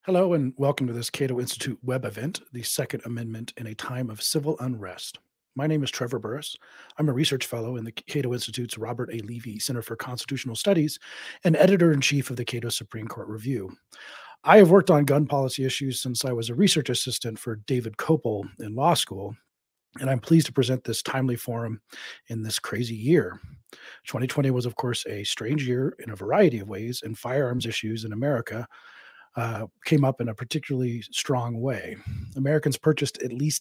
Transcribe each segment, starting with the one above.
Hello and welcome to this Cato Institute web event, the Second Amendment in a Time of Civil Unrest. My name is Trevor Burrus. I'm a research fellow in the Cato Institute's Robert A. Levy Center for Constitutional Studies and editor-in-chief of the Cato Supreme Court Review. I have worked on gun policy issues since I was a research assistant for David Kopel in law school, and I'm pleased to present this timely forum in this crazy year. 2020 was, of course, a strange year in a variety of ways, and firearms issues in America came up in a particularly strong way. Americans purchased at least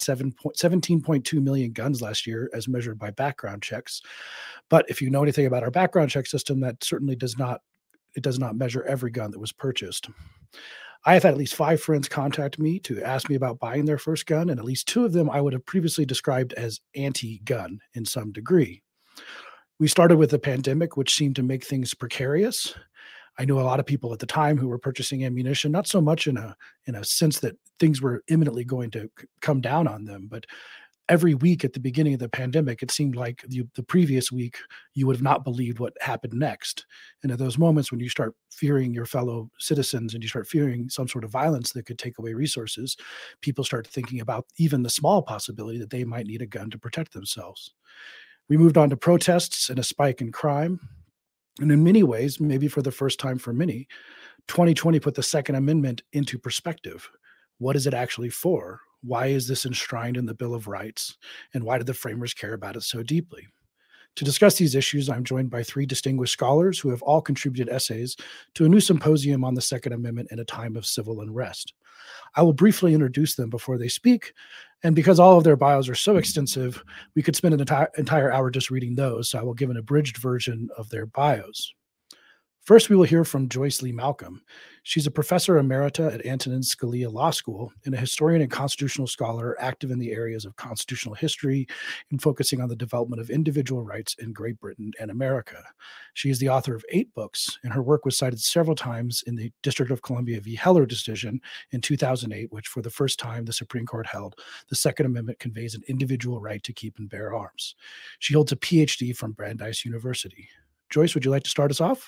17.2 million guns last year as measured by background checks. But if you know anything about our background check system, that certainly does not measure every gun that was purchased. I have had at least 5 friends contact me to ask me about buying their first gun, and at least 2 of them I would have previously described as anti-gun in some degree. We started with the pandemic, which seemed to make things precarious. I knew a lot of people at the time who were purchasing ammunition, not so much in a sense that things were imminently going to come down on them, but every week at the beginning of the pandemic, it seemed like the previous week you would have not believed what happened next. And at those moments when you start fearing your fellow citizens and you start fearing some sort of violence that could take away resources, people start thinking about even the small possibility that they might need a gun to protect themselves. We moved on to protests and a spike in crime. And in many ways, maybe for the first time for many, 2020 put the Second Amendment into perspective. What is it actually for? Why is this enshrined in the Bill of Rights? And why did the framers care about it so deeply? To discuss these issues, I'm joined by 3 distinguished scholars who have all contributed essays to a new symposium on the Second Amendment in a time of civil unrest. I will briefly introduce them before they speak, and because all of their bios are so extensive, we could spend an entire hour just reading those, so I will give an abridged version of their bios. First, we will hear from Joyce Lee Malcolm. She's a professor emerita at Antonin Scalia Law School and a historian and constitutional scholar active in the areas of constitutional history and focusing on the development of individual rights in Great Britain and America. She is the author of 8 books, and her work was cited several times in the District of Columbia v. Heller decision in 2008, which for the first time the Supreme Court held the Second Amendment conveys an individual right to keep and bear arms. She holds a PhD from Brandeis University. Joyce, would you like to start us off?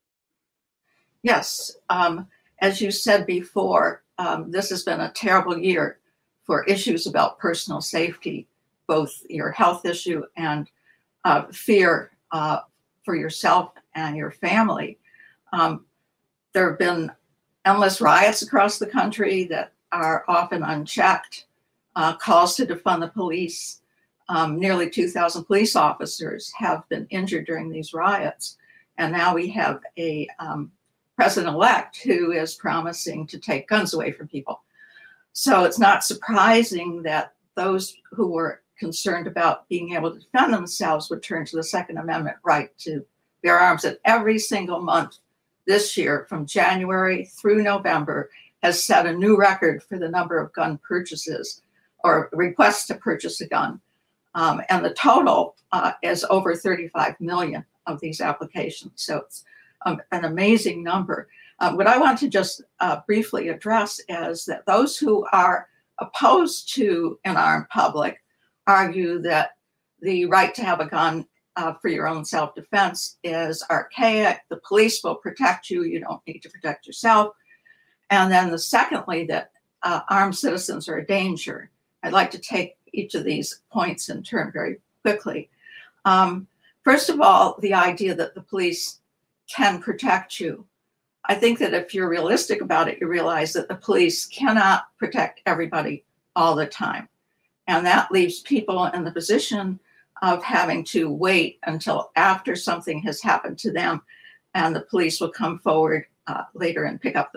Yes, as you said before, this has been a terrible year for issues about personal safety, both your health issue and fear for yourself and your family. There have been endless riots across the country that are often unchecked, calls to defund the police. Nearly 2,000 police officers have been injured during these riots. And now we have a president-elect who is promising to take guns away from people. So it's not surprising that those who were concerned about being able to defend themselves would turn to the Second Amendment right to bear arms. And every single month this year, from January through November, has set a new record for the number of gun purchases or requests to purchase a gun. And the total is over 35 million of these applications. So it's an amazing number. What I want to just briefly address is that those who are opposed to an armed public argue that the right to have a gun for your own self-defense is archaic. The police will protect you. You don't need to protect yourself. And then secondly, that armed citizens are a danger. I'd like to take each of these points in turn very quickly. First of all, the idea that the police can protect you. I think that if you're realistic about it, you realize that the police cannot protect everybody all the time. And that leaves people in the position of having to wait until after something has happened to them, and the police will come forward later and pick up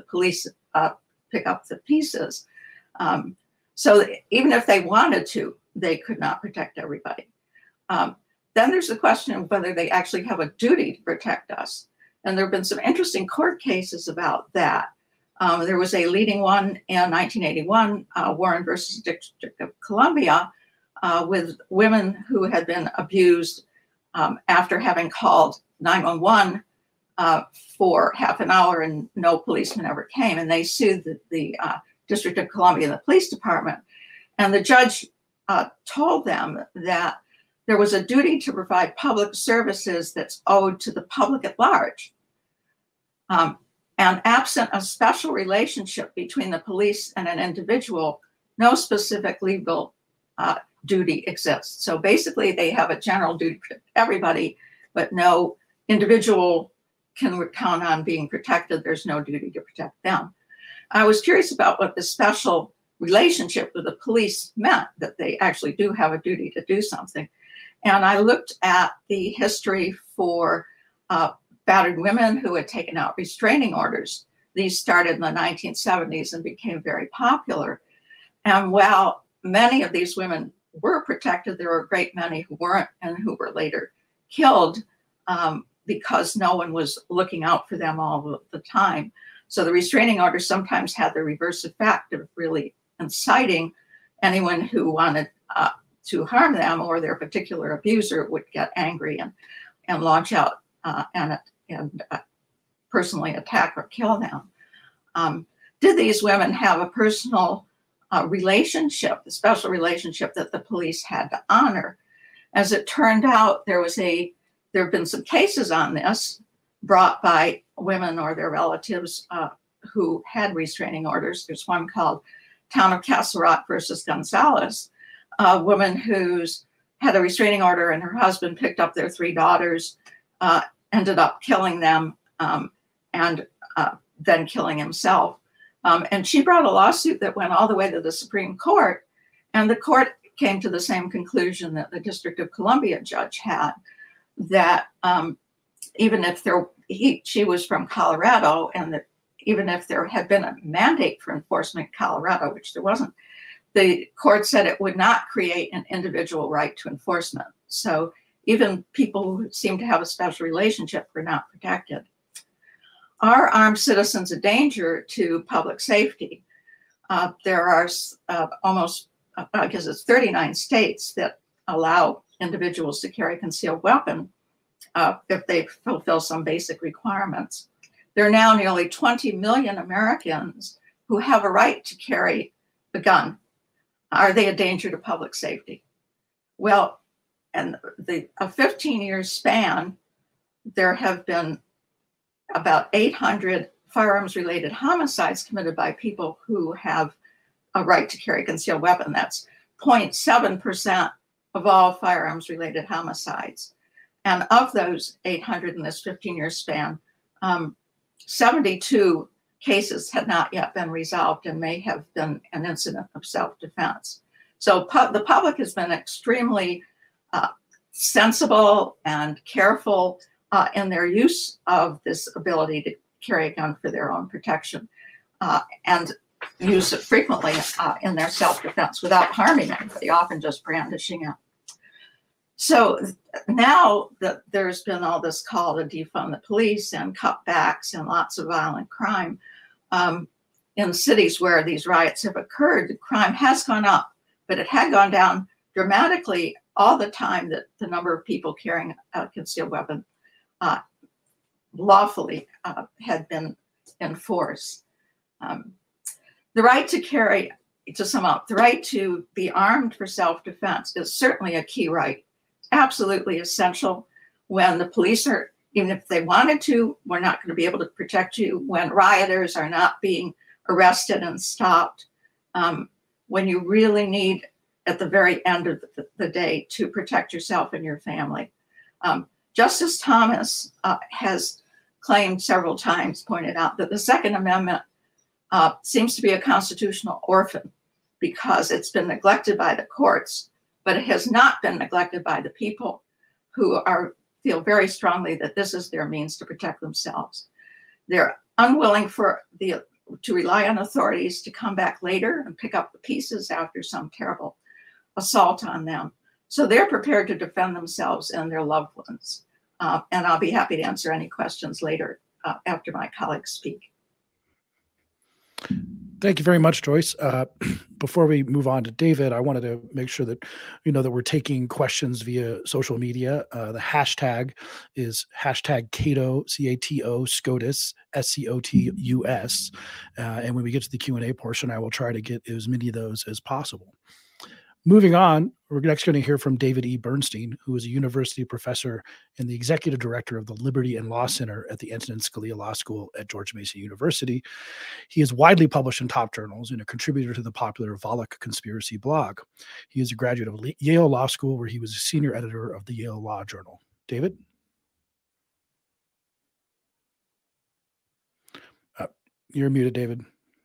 the pieces. So even if they wanted to, they could not protect everybody. Then there's the question of whether they actually have a duty to protect us. And there have been some interesting court cases about that. There was a leading one in 1981, Warren versus District of Columbia, with women who had been abused after having called 911 for half an hour and no policeman ever came. And they sued the District of Columbia and the police department. And the judge told them that there was a duty to provide public services that's owed to the public at large. And absent a special relationship between the police and an individual, no specific legal duty exists. So basically, they have a general duty to protect everybody, but no individual can count on being protected. There's no duty to protect them. I was curious about what the special relationship with the police meant, that they actually do have a duty to do something. And I looked at the history for battered women who had taken out restraining orders. These started in the 1970s and became very popular. And while many of these women were protected, there were a great many who weren't and who were later killed because no one was looking out for them all the time. So the restraining order sometimes had the reverse effect of really inciting anyone who wanted to harm them, or their particular abuser would get angry and launch out and personally attack or kill them. Did these women have a personal relationship, a special relationship that the police had to honor? As it turned out, there have been some cases on this brought by women or their relatives who had restraining orders. There's one called Town of Castle Rock versus Gonzalez, a woman who's had a restraining order and her husband picked up their 3 daughters, ended up killing them, and then killing himself. And she brought a lawsuit that went all the way to the Supreme Court, and the court came to the same conclusion that the District of Columbia judge had, that even if she was from Colorado, and that even if there had been a mandate for enforcement in Colorado, which there wasn't, the court said it would not create an individual right to enforcement. So even people who seem to have a special relationship were not protected. Are armed citizens a danger to public safety? There are almost, I guess it's 39 states that allow individuals to carry a concealed weapon if they fulfill some basic requirements. There are now nearly 20 million Americans who have a right to carry a gun. Are they a danger to public safety? Well, in a 15-year span, there have been about 800 firearms-related homicides committed by people who have a right to carry a concealed weapon. That's 0.7% of all firearms-related homicides. And of those 800 in this 15-year span, 72 cases had not yet been resolved and may have been an incident of self-defense. So the public has been extremely sensible and careful in their use of this ability to carry a gun for their own protection, and use it frequently in their self-defense without harming anybody, often just brandishing it. So now that there's been all this call to defund the police and cutbacks and lots of violent crime, in cities where these riots have occurred, crime has gone up, but it had gone down dramatically all the time that the number of people carrying a concealed weapon lawfully had been enforced. The right to carry, to sum up, the right to be armed for self-defense is certainly a key right, absolutely essential. When the police are, even if they wanted to, we're not going to be able to protect you. When rioters are not being arrested and stopped, when you really need, at the very end of the day, to protect yourself and your family. Justice Thomas has claimed several times, pointed out, that the Second Amendment seems to be a constitutional orphan because it's been neglected by the courts, but it has not been neglected by the people who feel very strongly that this is their means to protect themselves. They're unwilling to rely on authorities to come back later and pick up the pieces after some terrible assault on them. So they're prepared to defend themselves and their loved ones. And I'll be happy to answer any questions later after my colleagues speak. Thank you very much, Joyce. Before we move on to David, I wanted to make sure that that we're taking questions via social media. The hashtag is #Cato, CATO, SCOTUS, SCOTUS. And when we get to the Q&A portion, I will try to get as many of those as possible. Moving on, we're next going to hear from David E. Bernstein, who is a university professor and the executive director of the Liberty and Law Center at the Antonin Scalia Law School at George Mason University. He is widely published in top journals and a contributor to the popular Volokh Conspiracy blog. He is a graduate of Yale Law School, where he was a senior editor of the Yale Law Journal. David? You're muted, David.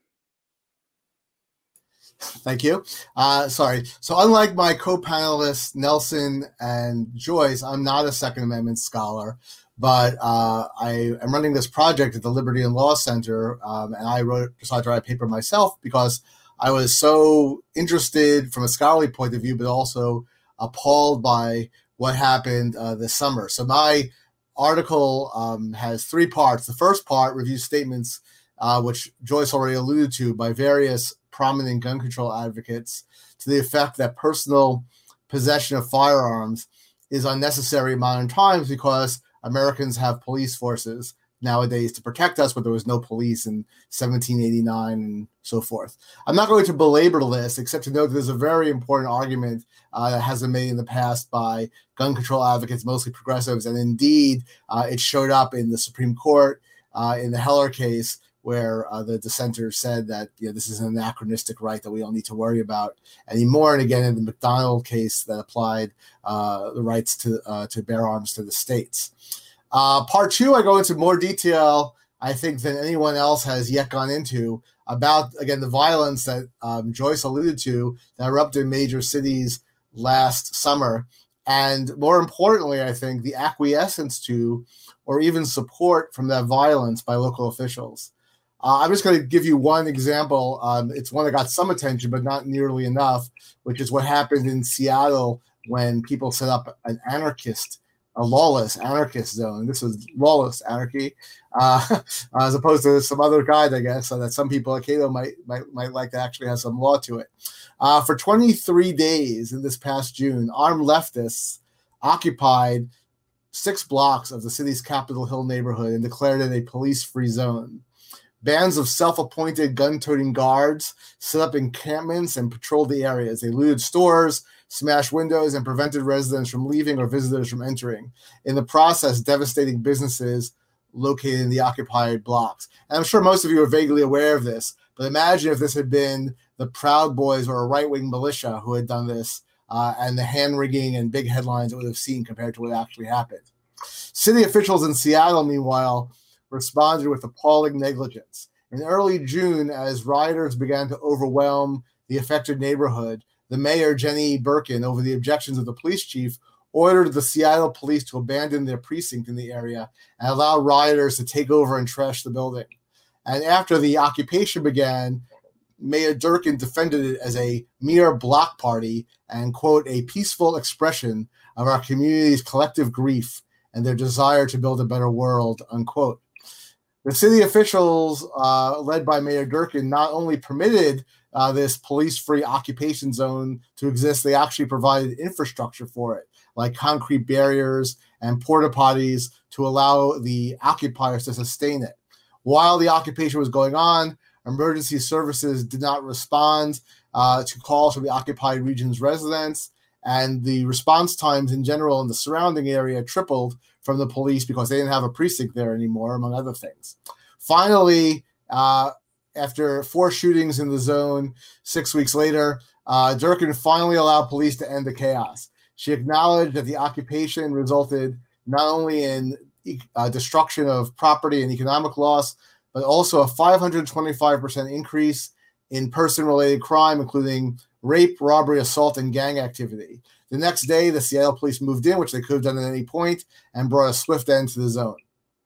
Thank you. Sorry. So unlike my co-panelists, Nelson and Joyce, I'm not a Second Amendment scholar, but I am running this project at the Liberty and Law Center, and I decided to write a paper myself because I was so interested from a scholarly point of view, but also appalled by what happened this summer. So my article has three parts. The first part reviews statements which Joyce already alluded to, by various prominent gun control advocates to the effect that personal possession of firearms is unnecessary in modern times because Americans have police forces nowadays to protect us, but there was no police in 1789 and so forth. I'm not going to belabor this, except to note that there's a very important argument that has been made in the past by gun control advocates, mostly progressives, and indeed it showed up in the Supreme Court in the Heller case, where the dissenters said that this is an anachronistic right that we don't need to worry about anymore. And again, in the McDonald case that applied the rights to bear arms to the states. Part two, I go into more detail, I think, than anyone else has yet gone into about, again, the violence that Joyce alluded to that erupted in major cities last summer. And more importantly, I think, the acquiescence to or even support from that violence by local officials. I'm just going to give you one example. It's one that got some attention, but not nearly enough, which is what happened in Seattle when people set up a lawless anarchist zone. This was lawless anarchy, as opposed to some other guide, I guess, so that some people at Cato might like to actually have some law to it. For 23 days in this past June, armed leftists occupied 6 blocks of the city's Capitol Hill neighborhood and declared it a police-free zone. Bands of self-appointed gun-toting guards set up encampments and patrolled the areas. They looted stores, smashed windows, and prevented residents from leaving or visitors from entering. In the process, devastating businesses located in the occupied blocks. And I'm sure most of you are vaguely aware of this, but imagine if this had been the Proud Boys or a right-wing militia who had done this, and the hand-wringing and big headlines it would have seen compared to what actually happened. City officials in Seattle, meanwhile, responded with appalling negligence. In early June, as rioters began to overwhelm the affected neighborhood, the mayor, Jenny Birkin, over the objections of the police chief, ordered the Seattle police to abandon their precinct in the area and allow rioters to take over and trash the building. And after the occupation began, Mayor Durkin defended it as a mere block party and, quote, a peaceful expression of our community's collective grief and their desire to build a better world, unquote. The city officials, led by Mayor Durkin, not only permitted this police-free occupation zone to exist, they actually provided infrastructure for it, like concrete barriers and porta potties to allow the occupiers to sustain it. While the occupation was going on, emergency services did not respond to calls from the occupied region's residents, and the response times in general in the surrounding area tripled from the police because they didn't have a precinct there anymore, among other things. Finally, after 4 shootings in the zone 6 weeks later, Durkin finally allowed police to end the chaos. She acknowledged that the occupation resulted not only in destruction of property and economic loss, but also a 525% increase in person-related crime, including rape, robbery, assault, and gang activity. The next day, the Seattle police moved in, which they could have done at any point, and brought a swift end to the zone.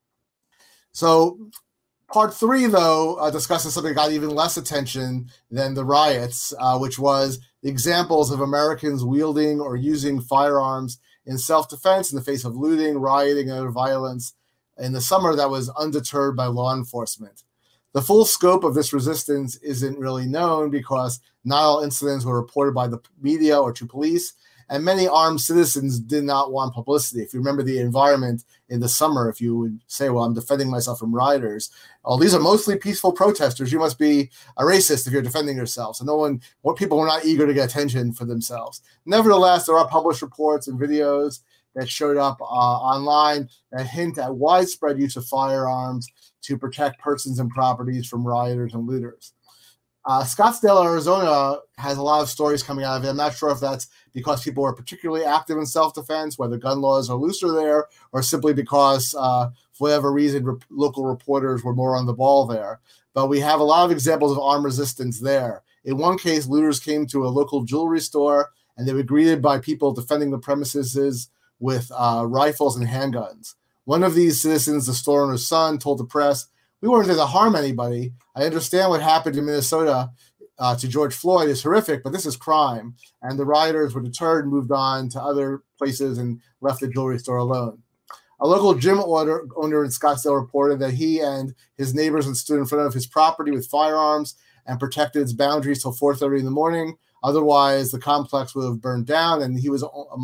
So part 3, though, discusses something that got even less attention than the riots, which was examples of Americans wielding or using firearms in self-defense in the face of looting, rioting, and other violence in the summer that was undeterred by law enforcement. The full scope of this resistance isn't really known because not all incidents were reported by the media or to police, And many armed citizens did not want publicity. If you remember the environment in the summer, if you would say, well, I'm defending myself from rioters, oh, these are mostly peaceful protesters. You must be a racist if you're defending yourself. So people were not eager to get attention for themselves. Nevertheless, there are published reports and videos that showed up online that hint at widespread use of firearms to protect persons and properties from rioters and looters. Scottsdale, Arizona has a lot of stories coming out of it. I'm not sure if that's because people are particularly active in self-defense, whether gun laws are looser there, or simply because, for whatever reason, local reporters were more on the ball there. But we have a lot of examples of armed resistance there. In one case, looters came to a local jewelry store, and they were greeted by people defending the premises with rifles and handguns. One of these citizens, the store owner's son, told the press, "We weren't there to harm anybody. I understand what happened in Minnesota to George Floyd is horrific, but this is crime." And the rioters were deterred and moved on to other places and left the jewelry store alone. A local gym owner in Scottsdale reported that he and his neighbors had stood in front of his property with firearms and protected its boundaries till 4:30 in the morning. Otherwise, the complex would have burned down, and he was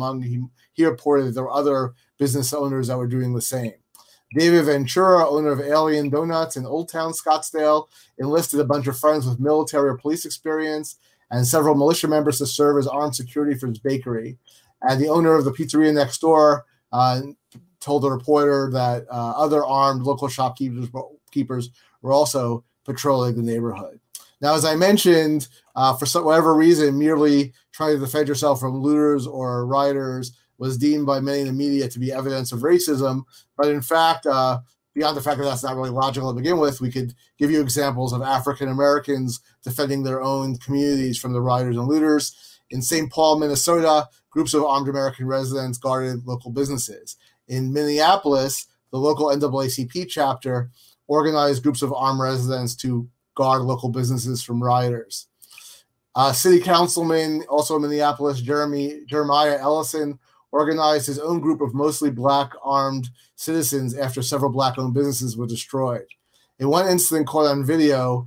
he reported that there were other business owners that were doing the same. David Ventura, owner of Alien Donuts in Old Town Scottsdale, enlisted a bunch of friends with military or police experience and several militia members to serve as armed security for his bakery. And the owner of the pizzeria next door told the reporter that other armed local shopkeepers were also patrolling the neighborhood. Now, as I mentioned, for whatever reason, merely trying to defend yourself from looters or rioters was deemed by many in the media to be evidence of racism. But in fact, beyond the fact that that's not really logical to begin with, we could give you examples of African Americans defending their own communities from the rioters and looters. In St. Paul, Minnesota, groups of armed American residents guarded local businesses. In Minneapolis, the local NAACP chapter organized groups of armed residents to guard local businesses from rioters. City councilman, also in Minneapolis, Jeremiah Ellison, organized his own group of mostly black armed citizens after several black-owned businesses were destroyed. In one incident caught on video,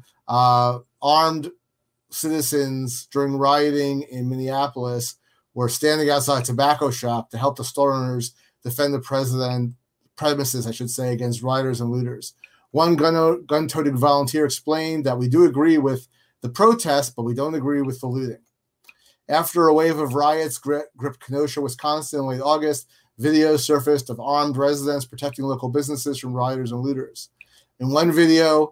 armed citizens during rioting in Minneapolis were standing outside a tobacco shop to help the store owners defend the premises, against rioters and looters. One gun-toting volunteer explained that we do agree with the protest, but we don't agree with the looting. After a wave of riots gripped Kenosha, Wisconsin in late August, videos surfaced of armed residents protecting local businesses from rioters and looters. In one video,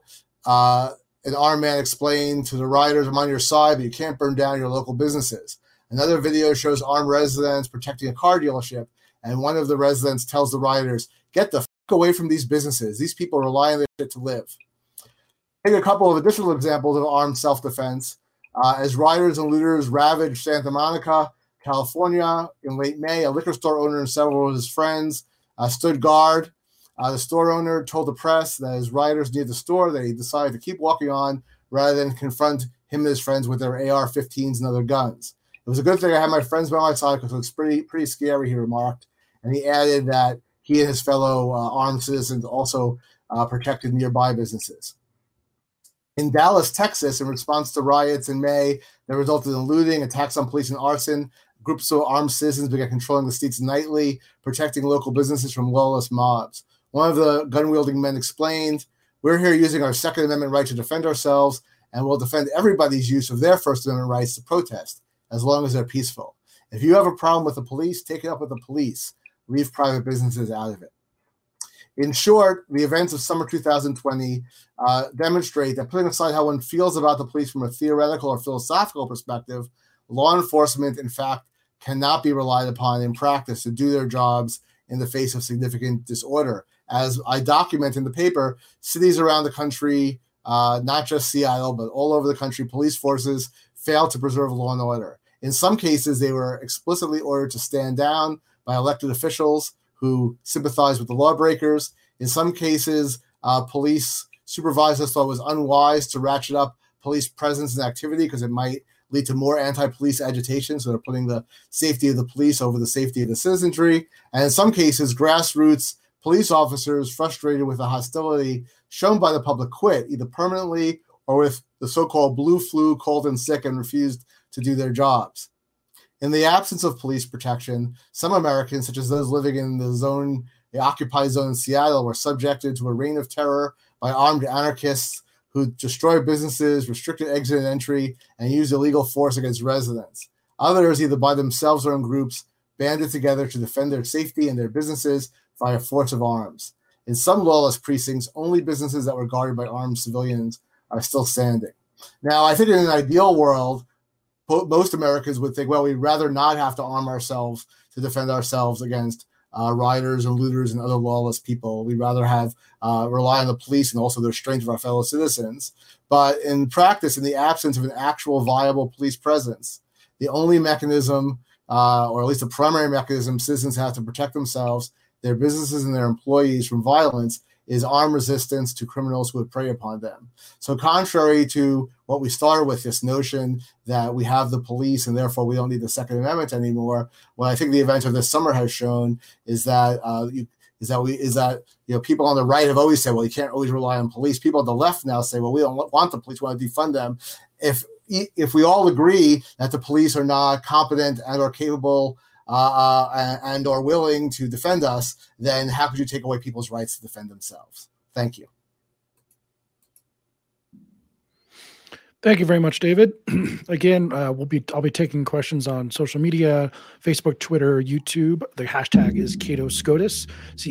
an armed man explained to the rioters, "I'm on your side, but you can't burn down your local businesses." Another video shows armed residents protecting a car dealership, and one of the residents tells the rioters, "Get the f*** away from these businesses. These people rely on their shit to live." Take a couple of additional examples of armed self-defense. As rioters and looters ravaged Santa Monica, California in late May, a liquor store owner and several of his friends stood guard. The store owner told the press that as rioters neared the store, they decided to keep walking on rather than confront him and his friends with their AR-15s and other guns. "It was a good thing I had my friends by my side because it was pretty scary," he remarked. And he added that he and his fellow armed citizens also protected nearby businesses. In Dallas, Texas, in response to riots in May that resulted in looting, attacks on police, and arson, groups of armed citizens began controlling the streets nightly, protecting local businesses from lawless mobs. One of the gun-wielding men explained, "We're here using our Second Amendment right to defend ourselves, and we'll defend everybody's use of their First Amendment rights to protest, as long as they're peaceful. If you have a problem with the police, take it up with the police. Leave private businesses out of it." In short, the events of summer 2020 demonstrate that, putting aside how one feels about the police from a theoretical or philosophical perspective, law enforcement, in fact, cannot be relied upon in practice to do their jobs in the face of significant disorder. As I document in the paper, cities around the country, not just Seattle, but all over the country, police forces failed to preserve law and order. In some cases, they were explicitly ordered to stand down by elected officials who sympathize with the lawbreakers. In some cases, police supervisors thought it was unwise to ratchet up police presence and activity because it might lead to more anti-police agitation, so they're putting the safety of the police over the safety of the citizenry. And in some cases, grassroots police officers, frustrated with the hostility shown by the public, quit, either permanently or with the so-called blue flu, called in sick and refused to do their jobs. In the absence of police protection, some Americans, such as those living in the occupied zone in Seattle, were subjected to a reign of terror by armed anarchists who destroyed businesses, restricted exit and entry, and used illegal force against residents. Others, either by themselves or in groups, banded together to defend their safety and their businesses via force of arms. In some lawless precincts, only businesses that were guarded by armed civilians are still standing. Now, I think in an ideal world, most Americans would think, well, we'd rather not have to arm ourselves to defend ourselves against rioters and looters and other lawless people. We'd rather have rely on the police and also the strength of our fellow citizens. But in practice, in the absence of an actual viable police presence, the only mechanism, or at least the primary mechanism citizens have to protect themselves, their businesses, and their employees from violence is armed resistance to criminals who would prey upon them. So contrary to what we started with, this notion that we have the police and therefore we don't need the Second Amendment anymore, what I think the event of this summer has shown is that people on the right have always said, well, you can't always rely on police. People on the left now say, well, we don't want the police, we want to defund them. If we all agree that the police are not competent and or capable and or willing to defend us, then how could you take away people's rights to defend themselves? Thank you. Thank you very much, David. Again, I'll be taking questions on social media, Facebook, Twitter, YouTube. The hashtag is Cato SCOTUS,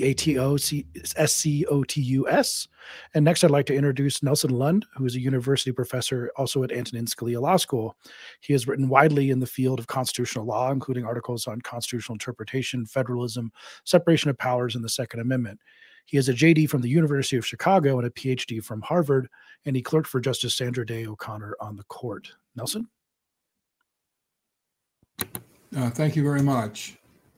CATOSCOTUS. And next, I'd like to introduce Nelson Lund, who is a university professor also at Antonin Scalia Law School. He has written widely in the field of constitutional law, including articles on constitutional interpretation, federalism, separation of powers, and the Second Amendment. He has a JD from the University of Chicago and a PhD from Harvard, and he clerked for Justice Sandra Day O'Connor on the court. Nelson? Thank you very much.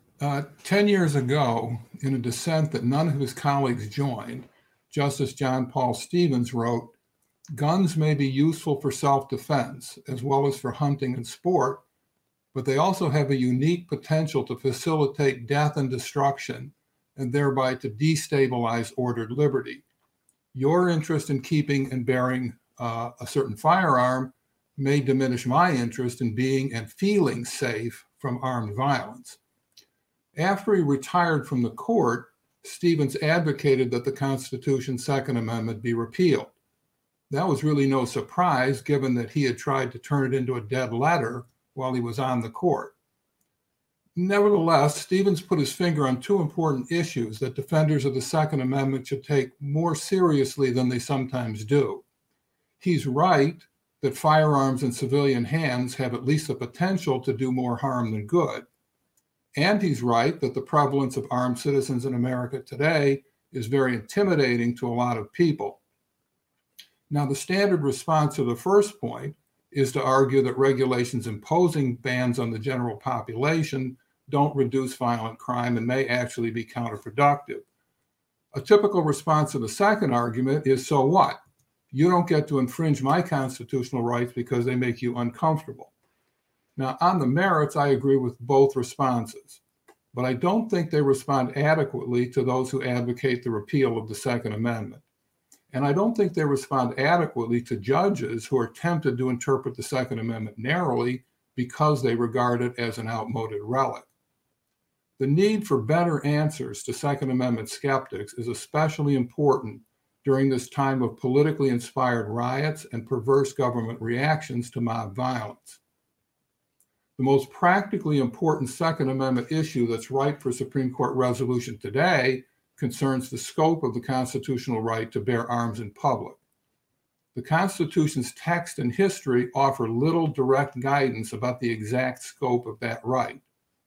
10 years ago, in a dissent that none of his colleagues joined, Justice John Paul Stevens wrote, "Guns may be useful for self-defense as well as for hunting and sport, but they also have a unique potential to facilitate death and destruction and thereby to destabilize ordered liberty. Your interest in keeping and bearing a certain firearm may diminish my interest in being and feeling safe from armed violence." After he retired from the court, Stevens advocated that the Constitution's Second Amendment be repealed. That was really no surprise, given that he had tried to turn it into a dead letter while he was on the court. Nevertheless, Stevens put his finger on two important issues that defenders of the Second Amendment should take more seriously than they sometimes do. He's right that firearms in civilian hands have at least the potential to do more harm than good. And he's right that the prevalence of armed citizens in America today is very intimidating to a lot of people. Now, the standard response to the first point is to argue that regulations imposing bans on the general population don't reduce violent crime and may actually be counterproductive. A typical response to the second argument is, so what? You don't get to infringe my constitutional rights because they make you uncomfortable. Now, on the merits, I agree with both responses, but I don't think they respond adequately to those who advocate the repeal of the Second Amendment. And I don't think they respond adequately to judges who are tempted to interpret the Second Amendment narrowly because they regard it as an outmoded relic. The need for better answers to Second Amendment skeptics is especially important during this time of politically inspired riots and perverse government reactions to mob violence. The most practically important Second Amendment issue that's ripe for Supreme Court resolution today concerns the scope of the constitutional right to bear arms in public. The Constitution's text and history offer little direct guidance about the exact scope of that right.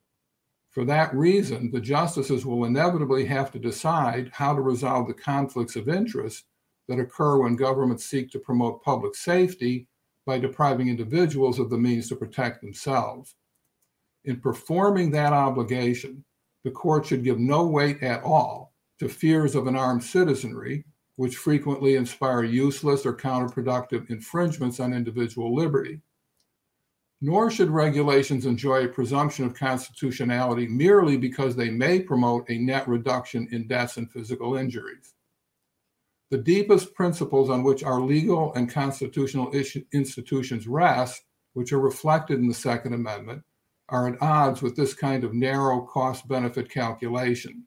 For that reason, the justices will inevitably have to decide how to resolve the conflicts of interest that occur when governments seek to promote public safety by depriving individuals of the means to protect themselves. In performing that obligation, the court should give no weight at all to fears of an armed citizenry, which frequently inspire useless or counterproductive infringements on individual liberty. Nor should regulations enjoy a presumption of constitutionality merely because they may promote a net reduction in deaths and physical injuries. The deepest principles on which our legal and constitutional institutions rest, which are reflected in the Second Amendment, are at odds with this kind of narrow cost-benefit calculation.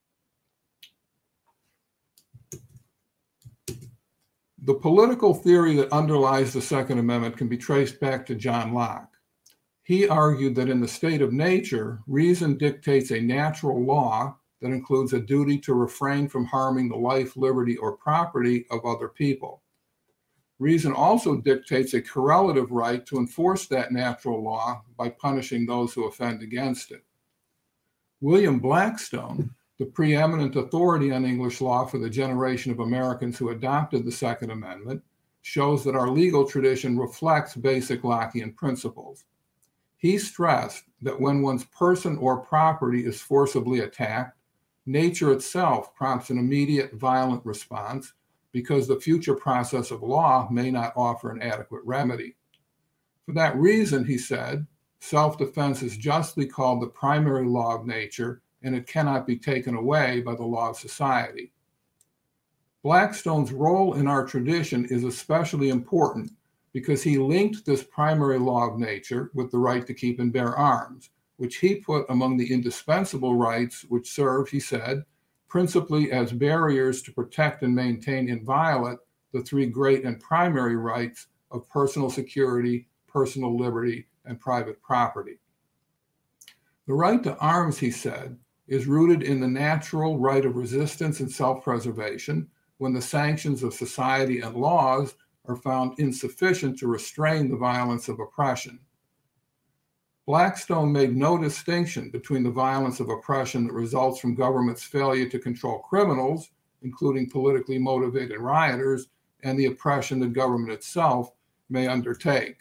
The political theory that underlies the Second Amendment can be traced back to John Locke. He argued that in the state of nature, reason dictates a natural law that includes a duty to refrain from harming the life, liberty, or property of other people. Reason also dictates a correlative right to enforce that natural law by punishing those who offend against it. William Blackstone, the preeminent authority on English law for the generation of Americans who adopted the Second Amendment, shows that our legal tradition reflects basic Lockean principles. He stressed that when one's person or property is forcibly attacked, nature itself prompts an immediate violent response because the future process of law may not offer an adequate remedy. For that reason, he said, self-defense is justly called the primary law of nature, and it cannot be taken away by the law of society. Blackstone's role in our tradition is especially important because he linked this primary law of nature with the right to keep and bear arms, which he put among the indispensable rights which serve, he said, principally as barriers to protect and maintain inviolate the three great and primary rights of personal security, personal liberty, and private property. The right to arms, he said, is rooted in the natural right of resistance and self-preservation when the sanctions of society and laws are found insufficient to restrain the violence of oppression. Blackstone made no distinction between the violence of oppression that results from government's failure to control criminals, including politically motivated rioters, and the oppression the government itself may undertake.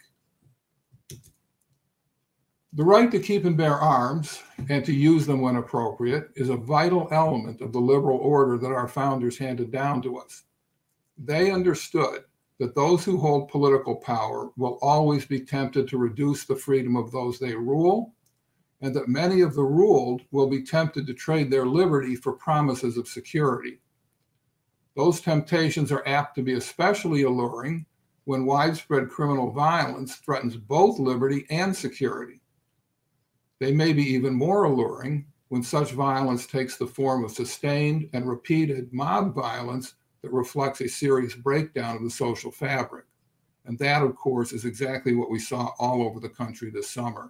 The right to keep and bear arms and to use them when appropriate is a vital element of the liberal order that our founders handed down to us. They understood that those who hold political power will always be tempted to reduce the freedom of those they rule, and that many of the ruled will be tempted to trade their liberty for promises of security. Those temptations are apt to be especially alluring when widespread criminal violence threatens both liberty and security. They may be even more alluring when such violence takes the form of sustained and repeated mob violence that reflects a serious breakdown of the social fabric. And that, of course, is exactly what we saw all over the country this summer.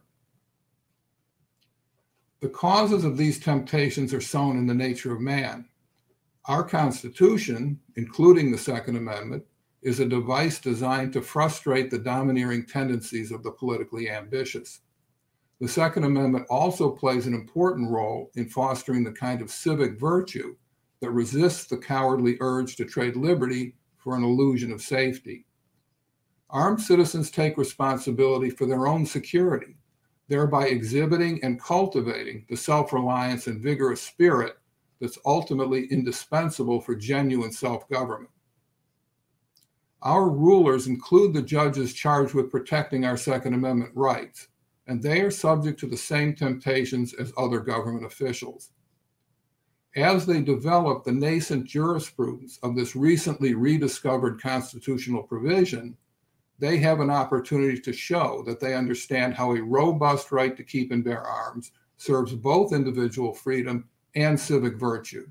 The causes of these temptations are sown in the nature of man. Our Constitution, including the Second Amendment, is a device designed to frustrate the domineering tendencies of the politically ambitious. The Second Amendment also plays an important role in fostering the kind of civic virtue that resists the cowardly urge to trade liberty for an illusion of safety. Armed citizens take responsibility for their own security, thereby exhibiting and cultivating the self-reliance and vigorous spirit that's ultimately indispensable for genuine self-government. Our rulers include the judges charged with protecting our Second Amendment rights, and they are subject to the same temptations as other government officials. As they develop the nascent jurisprudence of this recently rediscovered constitutional provision, they have an opportunity to show that they understand how a robust right to keep and bear arms serves both individual freedom and civic virtue.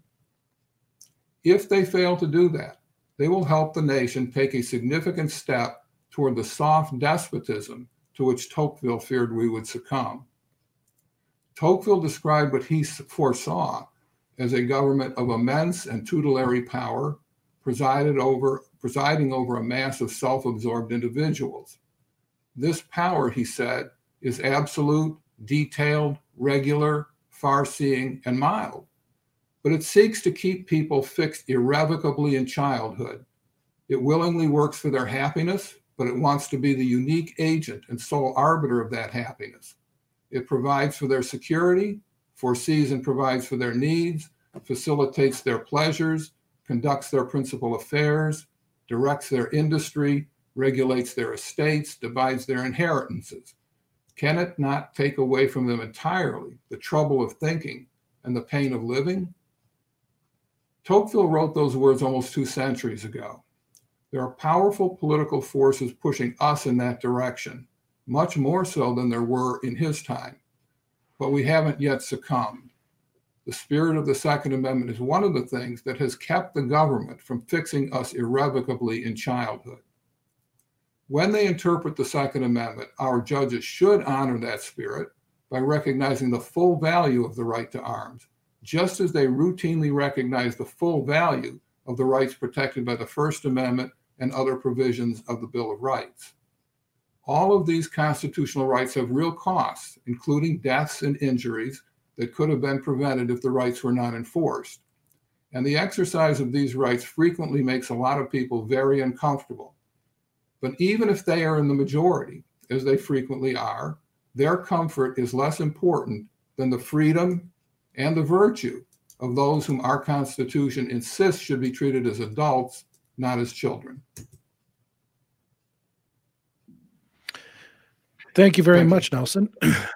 If they fail to do that, they will help the nation take a significant step toward the soft despotism to which Tocqueville feared we would succumb. Tocqueville described what he foresaw as a government of immense and tutelary power, presiding over a mass of self-absorbed individuals. This power, he said, is absolute, detailed, regular, far-seeing, and mild, but it seeks to keep people fixed irrevocably in childhood. It willingly works for their happiness, but it wants to be the unique agent and sole arbiter of that happiness. It provides for their security, foresees and provides for their needs, facilitates their pleasures, conducts their principal affairs, directs their industry, regulates their estates, divides their inheritances. Can it not take away from them entirely the trouble of thinking and the pain of living? Tocqueville wrote those words almost 2 centuries ago. There are powerful political forces pushing us in that direction, much more so than there were in his time. but we haven't yet succumbed. The spirit of the Second Amendment is one of the things that has kept the government from fixing us irrevocably in childhood. When they interpret the Second Amendment, our judges should honor that spirit by recognizing the full value of the right to arms, just as they routinely recognize the full value of the rights protected by the First Amendment and other provisions of the Bill of Rights. All of these constitutional rights have real costs, including deaths and injuries that could have been prevented if the rights were not enforced. And the exercise of these rights frequently makes a lot of people very uncomfortable. But even if they are in the majority, as they frequently are, their comfort is less important than the freedom and the virtue of those whom our Constitution insists should be treated as adults, not as children. Thank you very much, Nelson.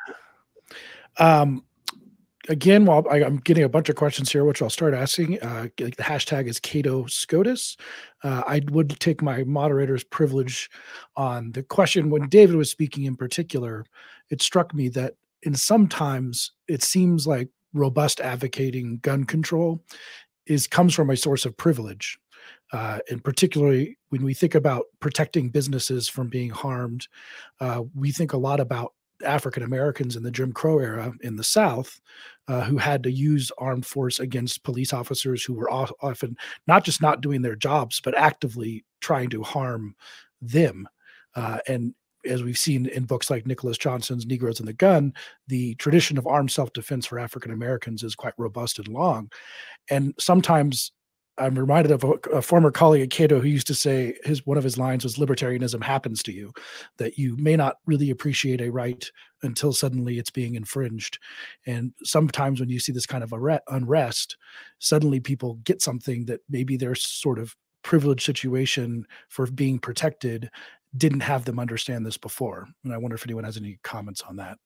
Again, while I'm getting a bunch of questions here, which I'll start asking, the hashtag is Cato SCOTUS. I would take my moderator's privilege on the question. When David was speaking in particular, it struck me that sometimes it seems like robust advocating gun control comes from a source of privilege. And particularly when we think about protecting businesses from being harmed, we think a lot about African Americans in the Jim Crow era in the South, who had to use armed force against police officers who were often not just not doing their jobs, but actively trying to harm them. And as we've seen in books like Nicholas Johnson's Negroes and the Gun, the tradition of armed self-defense for African Americans is quite robust and long. And sometimes I'm reminded of a former colleague at Cato who used to say one of his lines was, "Libertarianism happens to you," that you may not really appreciate a right until suddenly it's being infringed. And sometimes when you see this kind of unrest, suddenly people get something that maybe their sort of privileged situation for being protected didn't have them understand this before. And I wonder if anyone has any comments on that.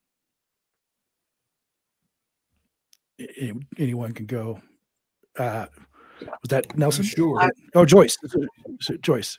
Anyone can go. Was that Nelson? Sure. Oh, Joyce. Joyce.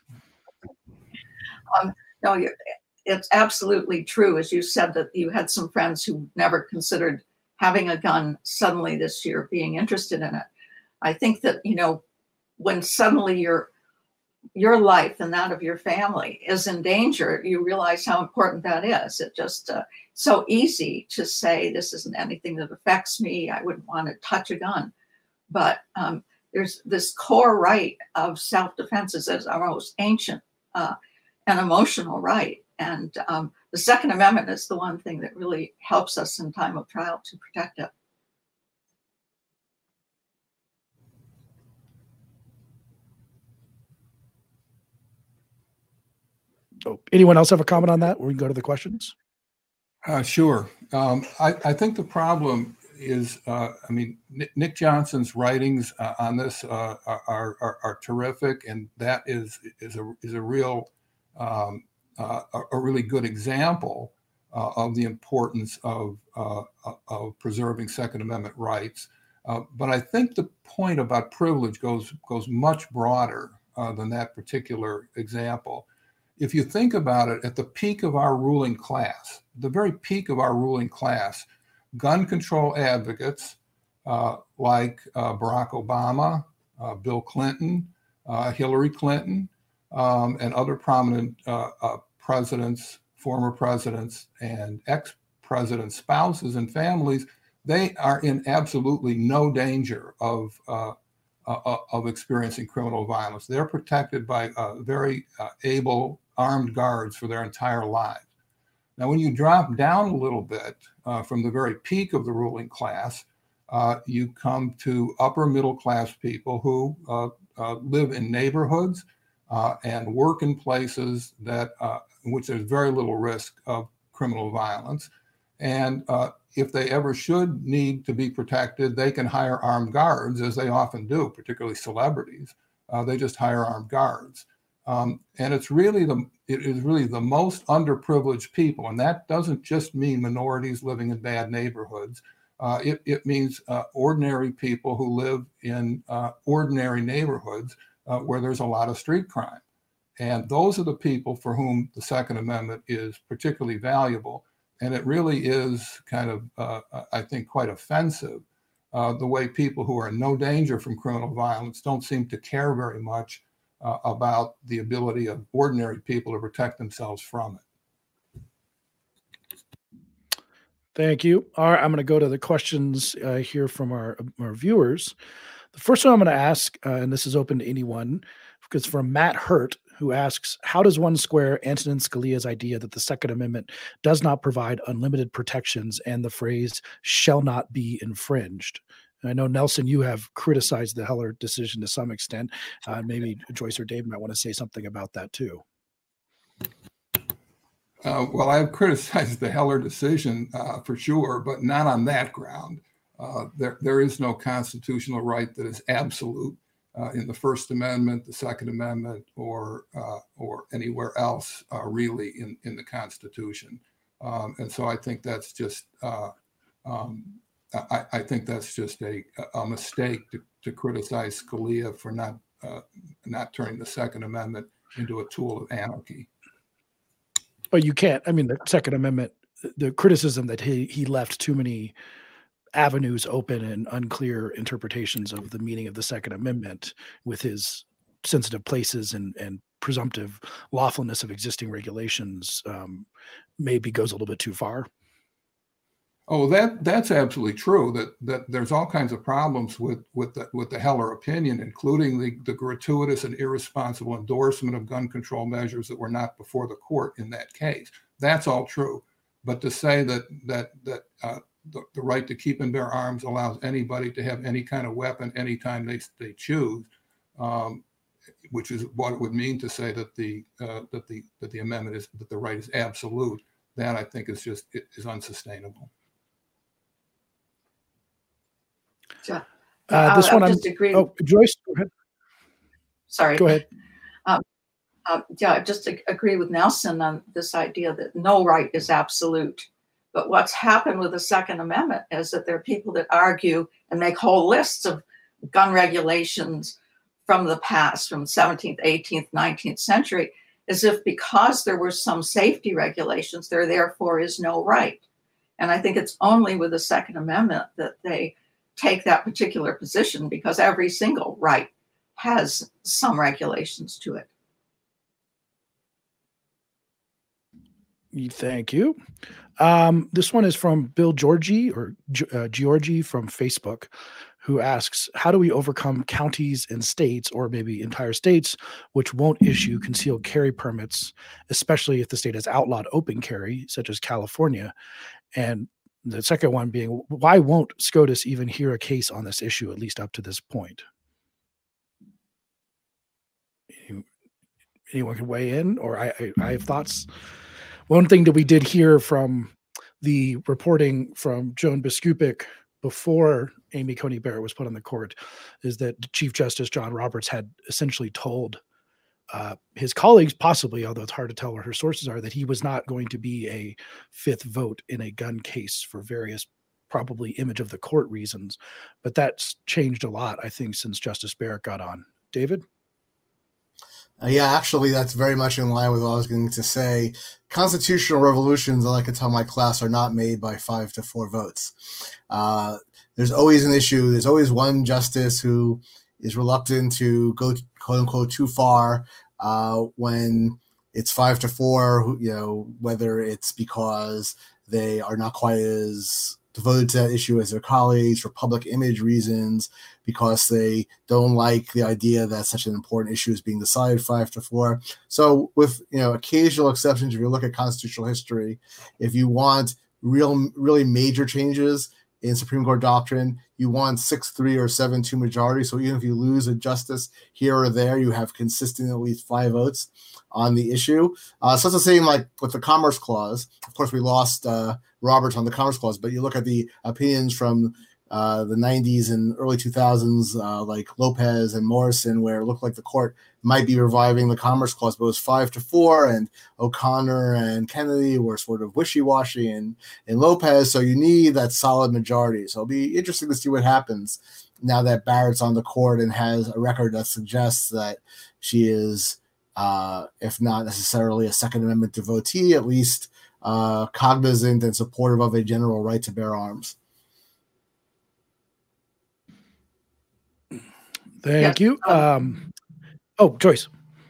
No, it's absolutely true. As you said, that you had some friends who never considered having a gun suddenly this year being interested in it. I think that, when suddenly your life and that of your family is in danger, you realize how important that is. It just so easy to say, this isn't anything that affects me. I wouldn't want to touch a gun. But there's this core right of self-defense is our most ancient and emotional right. And the Second Amendment is the one thing that really helps us in time of trial to protect it. Oh, anyone else have a comment on that? Or we can go to the questions. Sure. I think the problem is, Nick Johnson's writings on this are terrific, and that is a real a really good example of the importance of preserving Second Amendment rights. But I think the point about privilege goes much broader than that particular example. If you think about it, at the peak of our ruling class, the very peak of our ruling class, gun control advocates like Barack Obama, Bill Clinton, Hillary Clinton, and other prominent presidents, former presidents, and ex-presidents' spouses and families, they are in absolutely no danger of experiencing criminal violence. They're protected by very able armed guards for their entire lives. Now, when you drop down a little bit from the very peak of the ruling class, you come to upper middle class people who live in neighborhoods and work in places that in which there's very little risk of criminal violence. And if they ever should need to be protected, they can hire armed guards, as they often do, particularly celebrities. They just hire armed guards. And it is really the most underprivileged people, and that doesn't just mean minorities living in bad neighborhoods. It means ordinary people who live in ordinary neighborhoods where there's a lot of street crime. And those are the people for whom the Second Amendment is particularly valuable. And it really is kind of, I think, quite offensive, the way people who are in no danger from criminal violence don't seem to care very much about the ability of ordinary people to protect themselves from it. Thank you. All right, I'm going to go to the questions here from our viewers. The first one I'm going to ask, and this is open to anyone, because from Matt Hurt, who asks, how does one square Antonin Scalia's idea that the Second Amendment does not provide unlimited protections and the phrase shall not be infringed? And I know, Nelson, you have criticized the Heller decision to some extent. Maybe Joyce or Dave might want to say something about that too. Well, I've criticized the Heller decision for sure, but not on that ground. There is no constitutional right that is absolute in the First Amendment, the Second Amendment, or anywhere else really in the Constitution. And so I think that's just I think that's just a mistake to criticize Scalia for not turning the Second Amendment into a tool of anarchy. But you can't. I mean, the Second Amendment, the criticism that he left too many avenues open and unclear interpretations of the meaning of the Second Amendment with his sensitive places and presumptive lawfulness of existing regulations maybe goes a little bit too far. Oh, that's absolutely true. That there's all kinds of problems with the Heller opinion, including the gratuitous and irresponsible endorsement of gun control measures that were not before the court in that case. That's all true. But to say that the right to keep and bear arms allows anybody to have any kind of weapon anytime they choose, which is what it would mean to say that the amendment is that the right is absolute. That I think is unsustainable. This one, I'm disagree. Oh, Joyce, go ahead. Sorry. Go ahead. I just agree with Nelson on this idea that no right is absolute. But what's happened with the Second Amendment is that there are people that argue and make whole lists of gun regulations from the past, from the 17th, 18th, 19th century, as if because there were some safety regulations, there therefore is no right. And I think it's only with the Second Amendment that they take that particular position, because every single right has some regulations to it. Thank you. This one is from Bill Georgie Georgie from Facebook, who asks, how do we overcome counties and states, or maybe entire states, which won't issue concealed carry permits, especially if the state has outlawed open carry, such as California? And the second one being, why won't SCOTUS even hear a case on this issue, at least up to this point? Anyone can weigh in, or I have thoughts. One thing that we did hear from the reporting from Joan Biskupik before Amy Coney Barrett was put on the court is that Chief Justice John Roberts had essentially told his colleagues, possibly, although it's hard to tell where her sources are, that he was not going to be a fifth vote in a gun case for various probably image of the court reasons. But that's changed a lot, I think, since Justice Barrett got on. David? Yeah, actually, that's very much in line with what I was going to say. Constitutional revolutions, I like to tell my class, are not made by 5 to 4 votes. There's always an issue. There's always one justice who is reluctant to go, quote unquote, too far when it's 5 to 4. Whether it's because they are not quite as devoted to that issue as their colleagues, for public image reasons, because they don't like the idea that such an important issue is being decided 5 to 4. So with occasional exceptions, if you look at constitutional history, if you want really major changes in Supreme Court doctrine, you want 6-3 or 7-2 majority. So even if you lose a justice here or there, you have consistent at least 5 votes on the issue. So it's the same like with the Commerce Clause. Of course, we lost Roberts on the Commerce Clause, but you look at the opinions from the 90s and early 2000s, like Lopez and Morrison, where it looked like the court might be reviving the Commerce Clause, but it was 5 to 4, and O'Connor and Kennedy were sort of wishy-washy in Lopez. So you need that solid majority. So it'll be interesting to see what happens now that Barrett's on the court and has a record that suggests that she is, if not necessarily a Second Amendment devotee, at least cognizant and supportive of a general right to bear arms. Thank you. Joyce.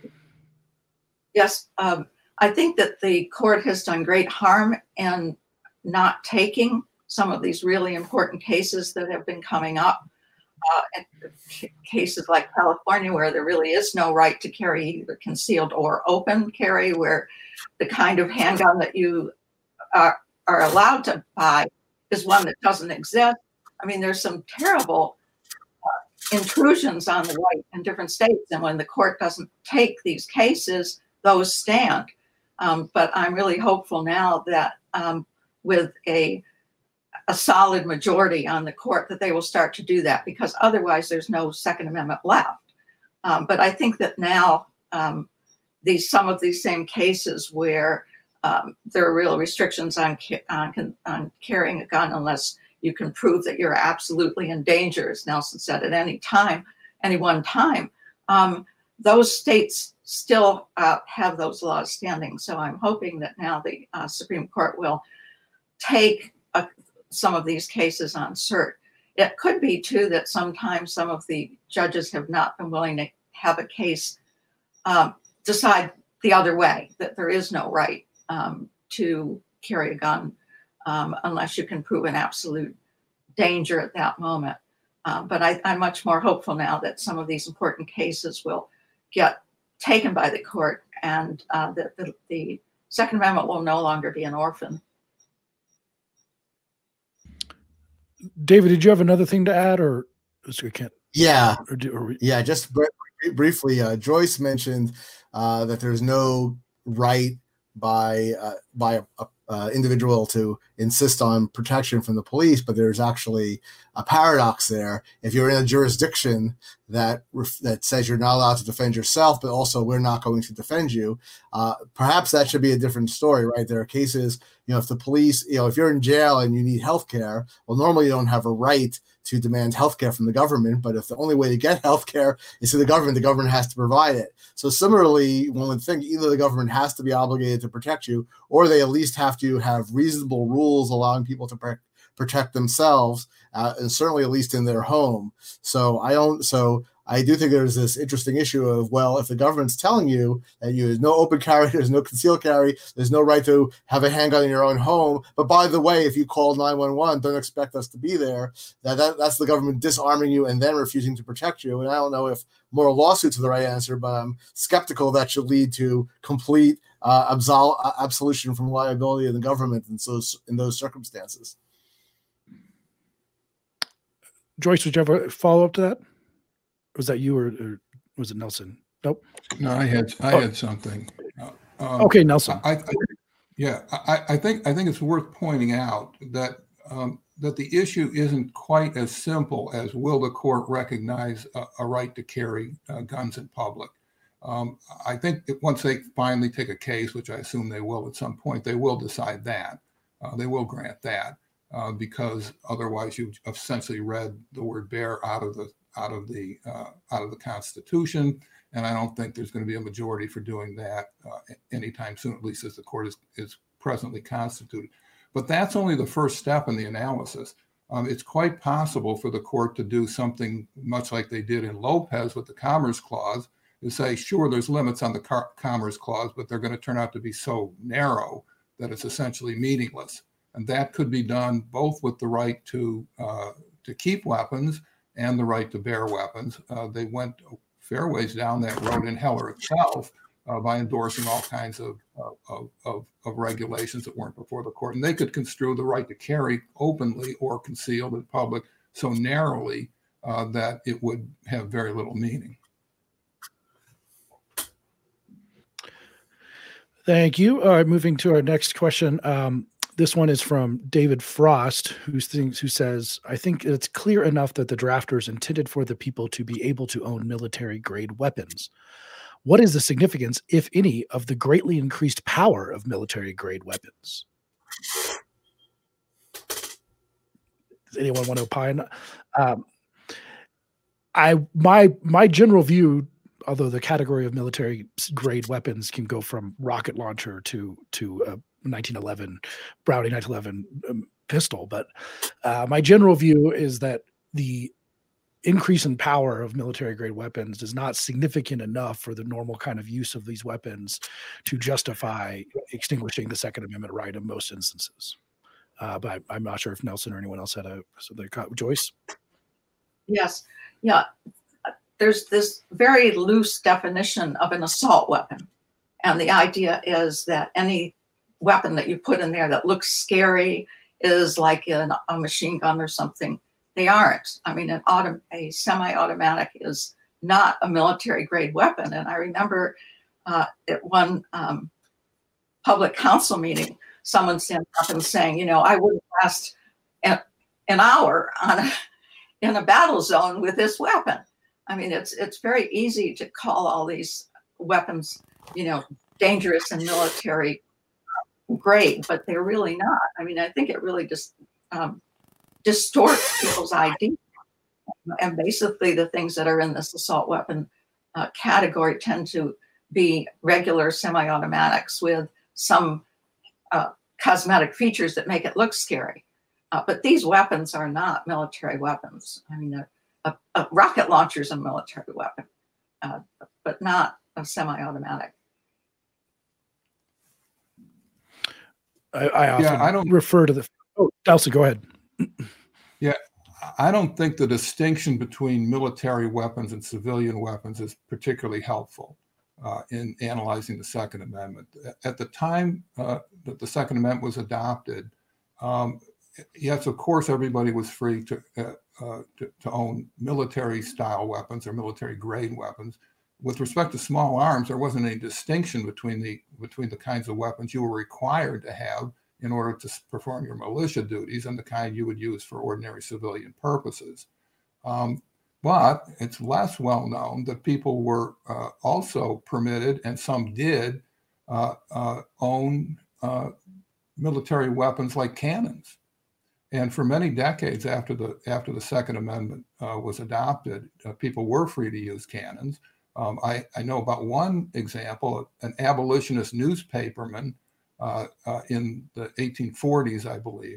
Yes, I think that the court has done great harm in not taking some of these really important cases that have been coming up. Cases like California, where there really is no right to carry either concealed or open carry, where the kind of handgun that you are allowed to buy is one that doesn't exist. I mean, there's some terrible intrusions on the right in different states, and when the court doesn't take these cases, those stand. But I'm really hopeful now that with a solid majority on the court that they will start to do that, because otherwise there's no Second Amendment left. But I think that now some of these same cases where there are real restrictions on carrying a gun unless you can prove that you're absolutely in danger, as Nelson said, at any one time, those states still have those laws standing. So I'm hoping that now the Supreme Court will take some of these cases on cert. It could be, too, that sometimes some of the judges have not been willing to have a case decide the other way, that there is no right to carry a gun unless you can prove an absolute danger at that moment. But I'm much more hopeful now that some of these important cases will get taken by the court, and that the Second Amendment will no longer be an orphan. David, did you have another thing to add, or we can't? Yeah, just briefly, Joyce mentioned that there's no right by a individual to insist on protection from the police, but there's actually a paradox there. If you're in a jurisdiction that says you're not allowed to defend yourself, but also we're not going to defend you, perhaps that should be a different story, right? There are cases, if the police, if you're in jail and you need health care, well, normally you don't have a right to demand healthcare from the government, but if the only way to get healthcare is to the government has to provide it. So similarly, one would think either the government has to be obligated to protect you, or they at least have to have reasonable rules allowing people to protect themselves, and certainly at least in their home. So I do think there's this interesting issue of, well, if the government's telling you that there's no open carry, there's no concealed carry, there's no right to have a handgun in your own home, but by the way, if you call 911, don't expect us to be there, that's the government disarming you and then refusing to protect you. And I don't know if more lawsuits are the right answer, but I'm skeptical that should lead to complete absolution from liability of the government in those circumstances. Joyce, would you have a follow-up to that? Was that you, or was it Nelson? Nope. No, I had something. Okay, Nelson. I think it's worth pointing out that that the issue isn't quite as simple as will the court recognize a right to carry guns in public. I think that once they finally take a case, which I assume they will at some point, they will decide that. They will grant that, because otherwise you've essentially read the word bear out of the Constitution, and I don't think there's going to be a majority for doing that anytime soon, at least as the court is presently constituted. But that's only the first step in the analysis. It's quite possible for the court to do something much like they did in Lopez with the Commerce Clause, to say, sure, there's limits on the Commerce Clause, but they're going to turn out to be so narrow that it's essentially meaningless. And that could be done both with the right to keep weapons and the right to bear weapons. They went a fair ways down that road in Heller itself by endorsing all kinds of regulations that weren't before the court. And they could construe the right to carry openly or concealed in public so narrowly that it would have very little meaning. Thank you. All right, moving to our next question. This one is from David Frost, who says, I think it's clear enough that the drafters intended for the people to be able to own military-grade weapons. What is the significance, if any, of the greatly increased power of military-grade weapons? Does anyone want to opine? My general view, although the category of military-grade weapons can go from rocket launcher to 1911 Browning 1911 pistol. But my general view is that the increase in power of military grade weapons is not significant enough for the normal kind of use of these weapons to justify extinguishing the Second Amendment right in most instances. But I'm not sure if Nelson or anyone else had Joyce? Yes. Yeah. There's this very loose definition of an assault weapon. And the idea is that any weapon that you put in there that looks scary is like a machine gun or something. They aren't. I mean, a semi-automatic is not a military grade weapon. And I remember at one public council meeting, someone standing up and saying, I wouldn't last an hour in a battle zone with this weapon. I mean, it's very easy to call all these weapons, dangerous and military grade, but they're really not. I mean, I think it really just distorts people's ideas. And basically the things that are in this assault weapon category tend to be regular semi-automatics with some cosmetic features that make it look scary. But these weapons are not military weapons. I mean, a rocket launcher is a military weapon, but not a semi-automatic. I often refer to the... Oh, Elsie, go ahead. Yeah, I don't think the distinction between military weapons and civilian weapons is particularly helpful in analyzing the Second Amendment. At the time that the Second Amendment was adopted, yes, of course, everybody was free to own military-style weapons or military-grade weapons. With respect to small arms, there wasn't any distinction between the kinds of weapons you were required to have in order to perform your militia duties and the kind you would use for ordinary civilian purposes. But it's less well known that people were also permitted, and some did, own military weapons like cannons. And for many decades after the Second Amendment was adopted, people were free to use cannons. I know about one example, an abolitionist newspaperman in the 1840s, I believe,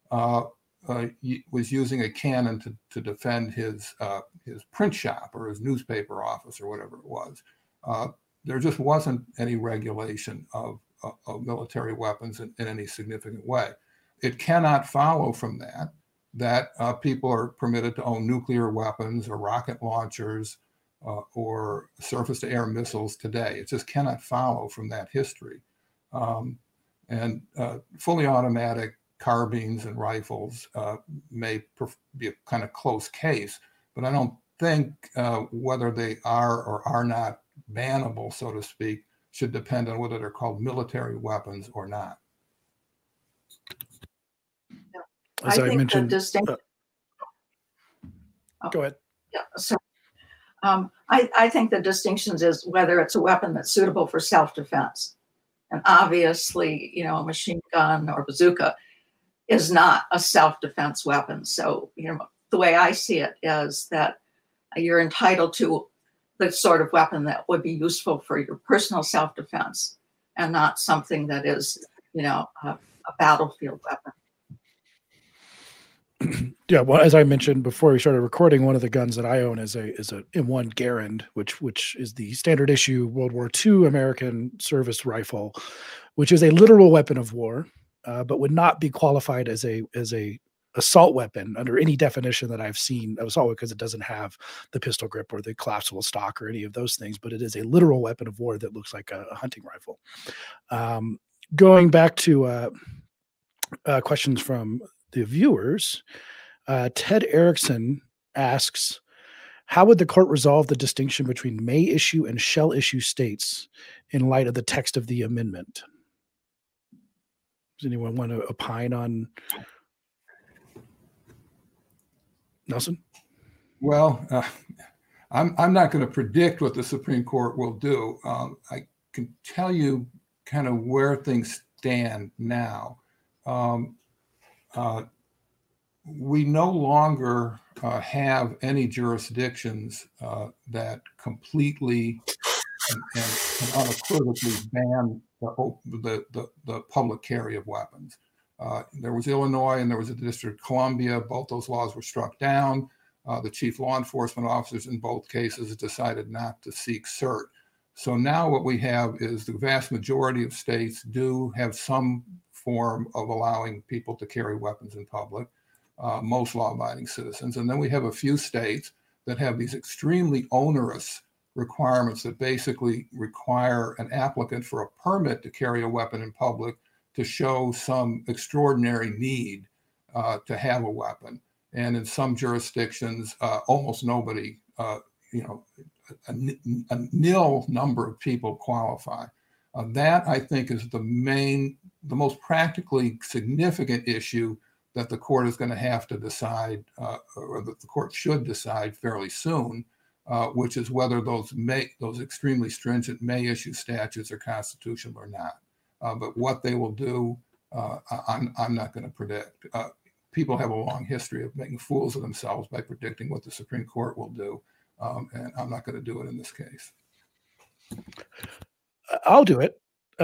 was using a cannon to defend his print shop or his newspaper office or whatever it was. There just wasn't any regulation of military weapons in any significant way. It cannot follow from that people are permitted to own nuclear weapons or rocket launchers or surface-to-air missiles today. It just cannot follow from that history. And fully automatic carbines and rifles may be a kind of close case, but I don't think whether they are or are not bannable, so to speak, should depend on whether they're called military weapons or not. As I mentioned, go ahead. Yeah, so I think the distinctions is whether it's a weapon that's suitable for self-defense. And obviously, a machine gun or bazooka is not a self-defense weapon. So, the way I see it is that you're entitled to the sort of weapon that would be useful for your personal self-defense and not something that is, a battlefield weapon. Yeah, well, as I mentioned before we started recording, one of the guns that I own is a M1 Garand, which is the standard issue World War II American service rifle, which is a literal weapon of war, but would not be qualified as a assault weapon under any definition that I've seen of assault, because it doesn't have the pistol grip or the collapsible stock or any of those things. But it is a literal weapon of war that looks like a hunting rifle. Going back to questions from the viewers, Ted Erickson asks, how would the court resolve the distinction between may issue and shall issue states in light of the text of the amendment? Does anyone want to opine on? Nelson? Well, I'm not going to predict what the Supreme Court will do. I can tell you kind of where things stand now. We no longer have any jurisdictions that completely and unequivocally ban the public carry of weapons. There was Illinois and there was the District of Columbia. Both those laws were struck down. The chief law enforcement officers in both cases decided not to seek cert. So now what we have is the vast majority of states do have some form of allowing people to carry weapons in public, most law-abiding citizens. And then we have a few states that have these extremely onerous requirements that basically require an applicant for a permit to carry a weapon in public to show some extraordinary need to have a weapon. And in some jurisdictions, almost nobody, a nil number of people qualify. That, I think, is the most practically significant issue that the court is going to have to decide, or that the court should decide fairly soon, which is whether those extremely stringent may issue statutes are constitutional or not. But what they will do, I'm not going to predict. People have a long history of making fools of themselves by predicting what the Supreme Court will do. And I'm not going to do it in this case. I'll do it.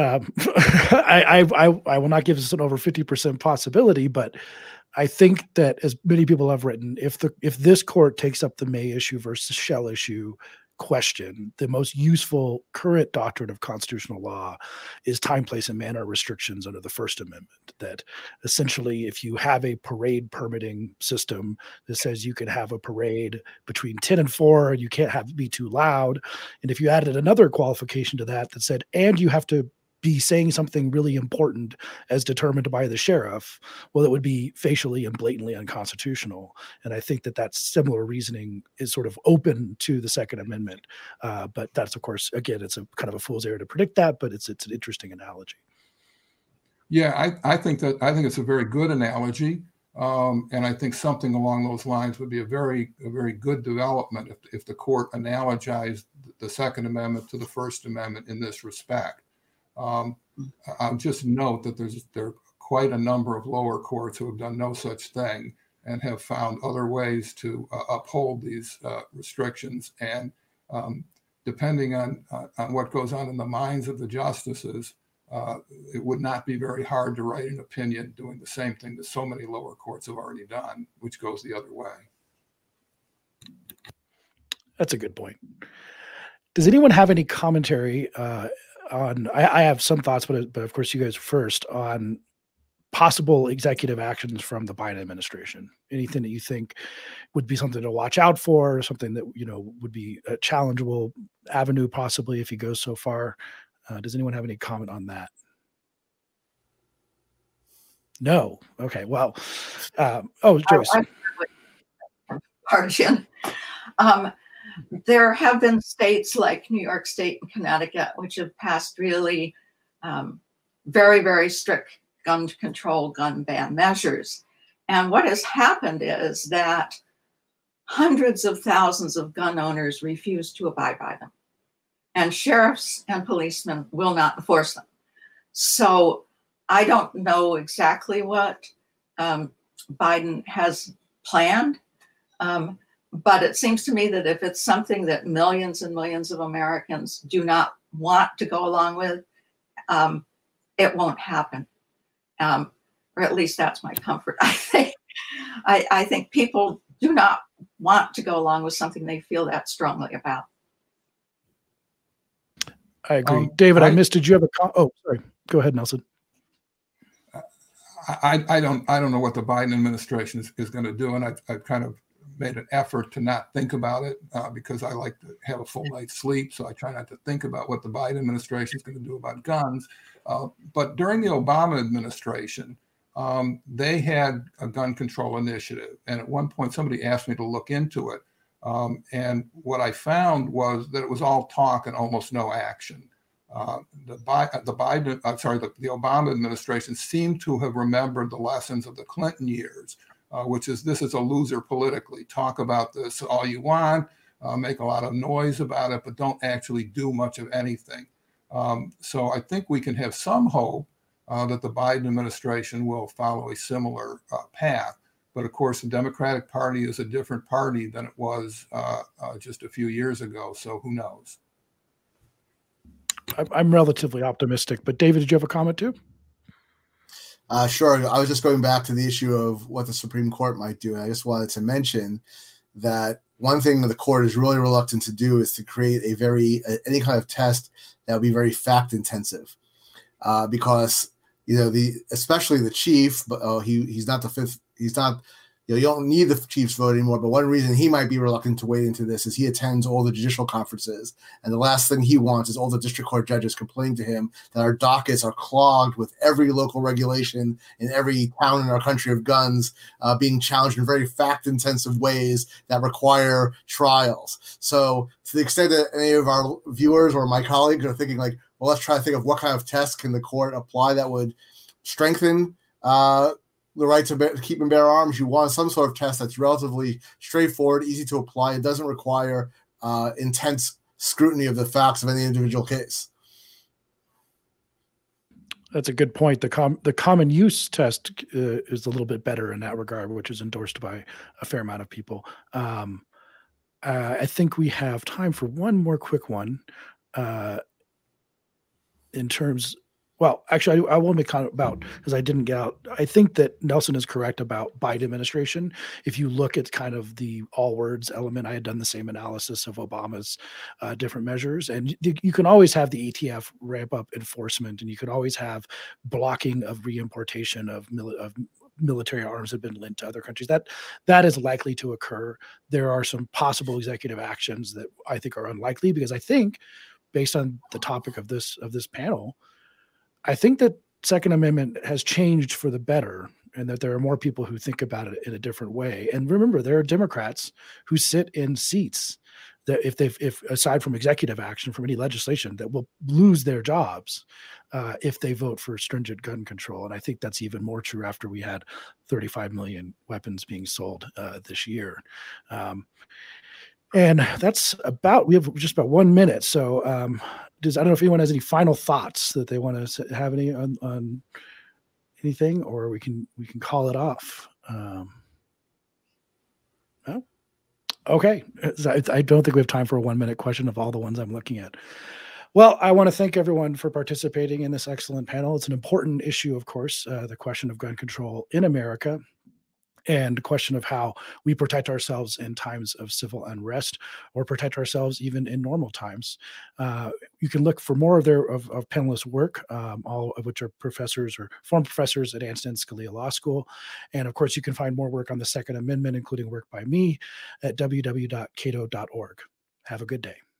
I will not give this an over 50% possibility, but I think that, as many people have written, if this court takes up the may issue versus shall issue question, the most useful current doctrine of constitutional law is time, place, and manner restrictions under the First Amendment. That essentially, if you have a parade permitting system that says you can have a parade between 10 and 4, and you can't be too loud, and if you added another qualification to that said, and you have to be saying something really important as determined by the sheriff, well, it would be facially and blatantly unconstitutional. And I think that similar reasoning is sort of open to the Second Amendment. But that's, of course, again, it's a kind of a fool's errand to predict that, but it's an interesting analogy. Yeah, I think it's a very good analogy. And I think something along those lines would be a very good development if the court analogized the Second Amendment to the First Amendment in this respect. I'll just note that there are quite a number of lower courts who have done no such thing and have found other ways to uphold these restrictions. And depending on what goes on in the minds of the justices, it would not be very hard to write an opinion doing the same thing that so many lower courts have already done, which goes the other way. That's a good point. Does anyone have any commentary I have some thoughts, but of course you guys first, on possible executive actions from the Biden administration? Anything that you think would be something to watch out for, or something that, would be a challengeable avenue possibly if he goes so far? Does anyone have any comment on that? No. Okay. Well, Joyce. Pardon. There have been states like New York State and Connecticut, which have passed really very, very strict gun control, gun ban measures. And what has happened is that hundreds of thousands of gun owners refuse to abide by them. And sheriffs and policemen will not enforce them. So I don't know exactly what Biden has planned. But it seems to me that if it's something that millions and millions of Americans do not want to go along with, it won't happen. Or at least that's my comfort. I think people do not want to go along with something they feel that strongly about. I agree. David, I missed. Did you have a sorry. Go ahead, Nelson. I don't know what the Biden administration is going to do, and I've kind of made an effort to not think about it because I like to have a full night's sleep. So I try not to think about what the Biden administration is going to do about guns. But during the Obama administration, they had a gun control initiative. And at one point, somebody asked me to look into it. And what I found was that it was all talk and almost no action. The Obama administration seemed to have remembered the lessons of the Clinton years, which is this is a loser politically. Talk about this all you want, make a lot of noise about it, but don't actually do much of anything. So I think we can have some hope that the Biden administration will follow a similar path. But of course, the Democratic Party is a different party than it was just a few years ago. So who knows? I'm relatively optimistic. But David, did you have a comment too? Sure. I was just going back to the issue of what the Supreme Court might do. And I just wanted to mention that one thing that the court is really reluctant to do is to create any kind of test that would be very fact intensive, because especially the chief, but he's not the fifth. He's not. You don't need the chief's vote anymore. But one reason he might be reluctant to wade into this is he attends all the judicial conferences, and the last thing he wants is all the district court judges complaining to him that our dockets are clogged with every local regulation in every town in our country of guns being challenged in very fact-intensive ways that require trials. So to the extent that any of our viewers or my colleagues are thinking like, well, let's try to think of what kind of tests can the court apply that would strengthen the right to keep and bear arms, you want some sort of test that's relatively straightforward, easy to apply. It doesn't require intense scrutiny of the facts of any individual case. That's a good point. The common use test is a little bit better in that regard, which is endorsed by a fair amount of people. I think we have time for one more quick one in terms. Well, actually, I will make comment about, because I didn't get out. I think that Nelson is correct about Biden administration. If you look at kind of the all words element, I had done the same analysis of Obama's different measures. And you can always have the ATF ramp up enforcement, and you can always have blocking of reimportation of military arms that have been lent to other countries. That is likely to occur. There are some possible executive actions that I think are unlikely, because I think, based on the topic of this panel, I think that Second Amendment has changed for the better, and that there are more people who think about it in a different way. And remember, there are Democrats who sit in seats that if aside from executive action, from any legislation, that will lose their jobs if they vote for stringent gun control. And I think that's even more true after we had 35 million weapons being sold this year. And that's we have just about 1 minute. So I don't know if anyone has any final thoughts that they want to have any on anything, or we can call it off. No? Okay. I don't think we have time for a 1 minute question of all the ones I'm looking at. Well, I want to thank everyone for participating in this excellent panel. It's an important issue, of course, the question of gun control in America, and the question of how we protect ourselves in times of civil unrest, or protect ourselves even in normal times. You can look for more of panelists' work, all of which are professors or former professors at Anston Scalia Law School. And of course, you can find more work on the Second Amendment, including work by me, at www.cato.org. Have a good day.